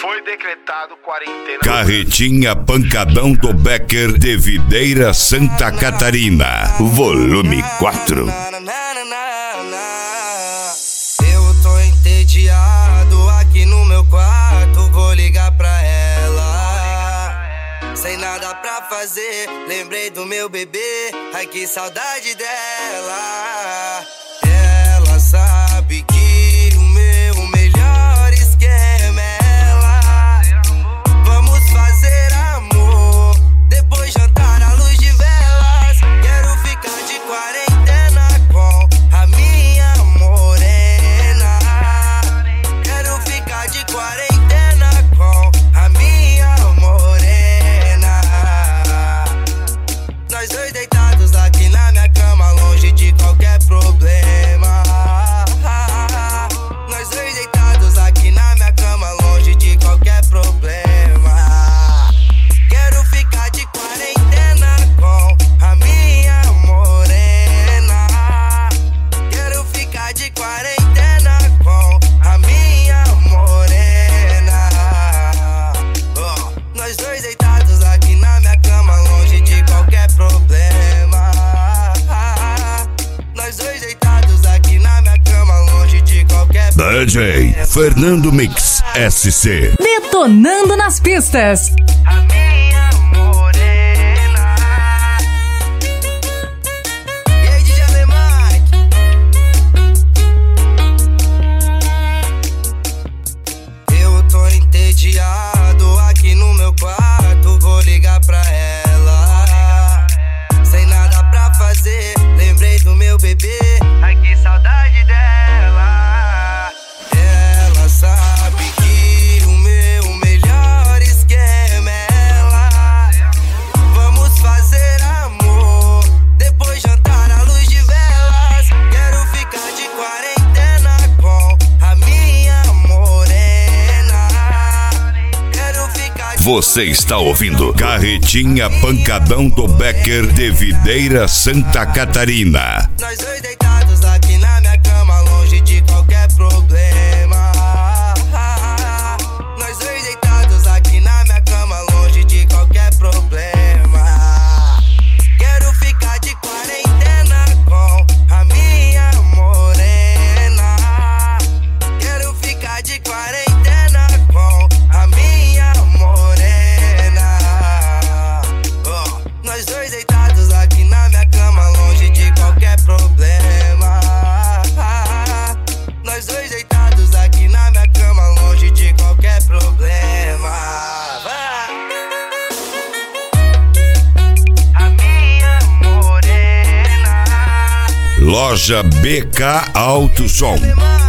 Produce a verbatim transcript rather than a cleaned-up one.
Foi decretado quarentena. Carretinha Pancadão do Becker de Videira, Santa Catarina, volume quatro. Eu tô entediado aqui no meu quarto, vou ligar pra ela. Sem nada pra fazer, lembrei do meu bebê, ai que saudade dela. Ela sabe que o meu melhor esquema é ela. Vamos fazer amor, depois jantar à luz de velas. Quero ficar de quarentena com a minha morena. Quero ficar de quarentena com a minha morena. Nós dois deitados aqui na minha cama, longe de qualquer problema. Nós dois deitados aqui na minha cama, longe de qualquer problema. Quero ficar de quarentena com a minha morena. Quero ficar de quarentena com a minha morena. Oh, nós dois deitados aqui na minha cama, longe de qualquer problema. Nós dois deitados aqui na minha cama, longe de qualquer D J Fernando Mix S C. Detonando nas pistas. A minha morena. E aí, D J Alemite? Eu tô entediado aqui no meu quarto, vou ligar pra ela. Sem nada pra fazer, lembrei do meu bebê, ai que saudade dela. Ela sabe que o meu melhor esquema é ela. Vamos fazer amor, depois jantar à luz de velas. Quero ficar de quarentena com a minha morena. Quero ficar de Você está ouvindo Carretinha Pancadão do Becker de Videira, Santa Catarina. Nós dois deitados aqui na minha cama, longe de qualquer problema. Nós dois deitados aqui na minha cama, longe de qualquer problema. Quero ficar de quarentena com a minha morena. Quero ficar de quarentena com a minha morena. Oh, nós dois deitados aqui na minha cama, longe de qualquer problema. Nós dois deitados aqui na minha cama, longe de qualquer problema. Vai. A minha morena. Loja B K Alto Som.